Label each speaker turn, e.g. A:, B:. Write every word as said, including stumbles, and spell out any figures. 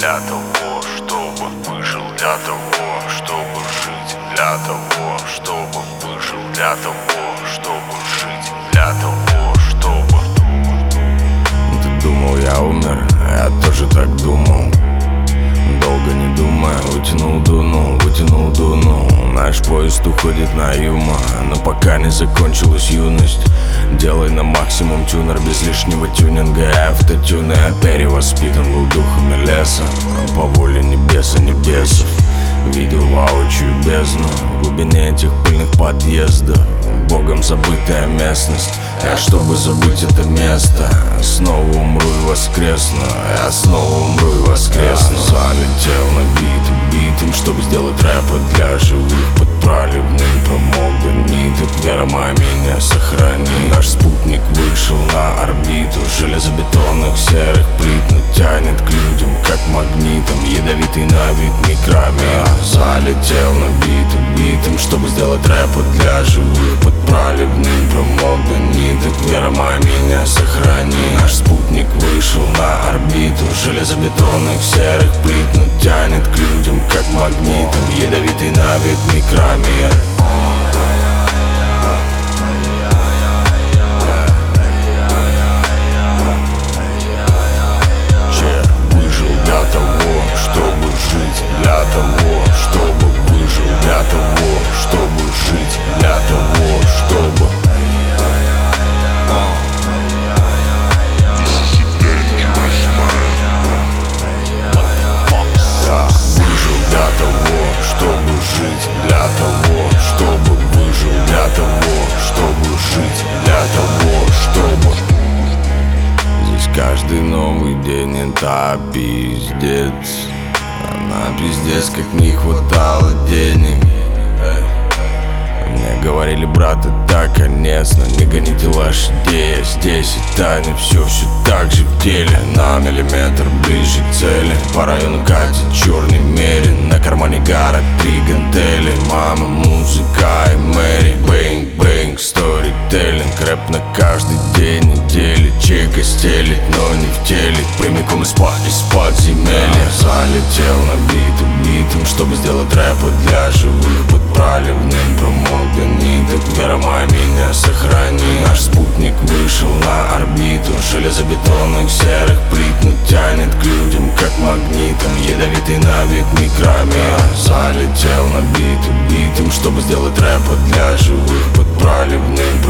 A: для того, чтобы выжил, для того, чтобы жить, для того, чтобы выжил, для того, чтобы жить, для того, чтобы.
B: Ты думал, я умер, я тоже так думал. Долго не думая, утянул, дунул, утянул, дунул. Наш поезд уходит на юма, но пока не закончилась юность. Делай на максимум тюнер без лишнего тюнинга. Автотюн, я перевоспитан был духами леса, по воле небеса, небесов. Видел воочию бездну в глубине этих пыльных подъездов. Богом забытая местность. Я, чтобы забыть это место, снова умру и воскресну. Я снова умру и воскресну. Я залетел на бит, битым, чтобы сделать рэпа для живых. Под проливным промокла ниток. Вера моя меня сохрани. Наш спутник вышел на орбиту железобетонных серых плит, но тянет к людям как магнитом, ядовитый на вид микроми. Я залетел на бит, битым, чтобы сделать рэпа для живых. Под проливным промокла ниток. Вера моя меня сохрани. Наш спутник вышел на орбиту железобетонных серых плит, но тянет к людям как магнитом, ядовитый на вид микроми. Выжил для того, чтобы жить, для того, чтобы выжил, для того, чтобы жить, для того, чтобы. Выжил для того, чтобы жить, для того, чтобы выжил, для того, чтобы жить, для того, чтобы. Здесь каждый новый день это пиздец. Она пиздец, как не хватало денег. Мне говорили, брат, это конец, но не гоните лошадей. Я здесь и тянет все, все так же в деле. На миллиметр ближе к цели. По району катит черный мерин. На кармане гара три гантели. Мама, музыка и Мэри. Бэнг-бэнг, сторителлинг. Рэп на каждый день недели. Чека стелит, но не в теле. Прямиком из-под, из-под земелья. Залетел на биту, битым, чтобы сделать рэпа для живых. Под проливным промокла ниток. Вера моя меня сохрани. Наш спутник вышел на орбиту железобетонных серых плит, но тянет к людям как магнитом, ядовитый на вид микроми. Залетел на биту, битым, чтобы сделать рэпа для живых. Под проливным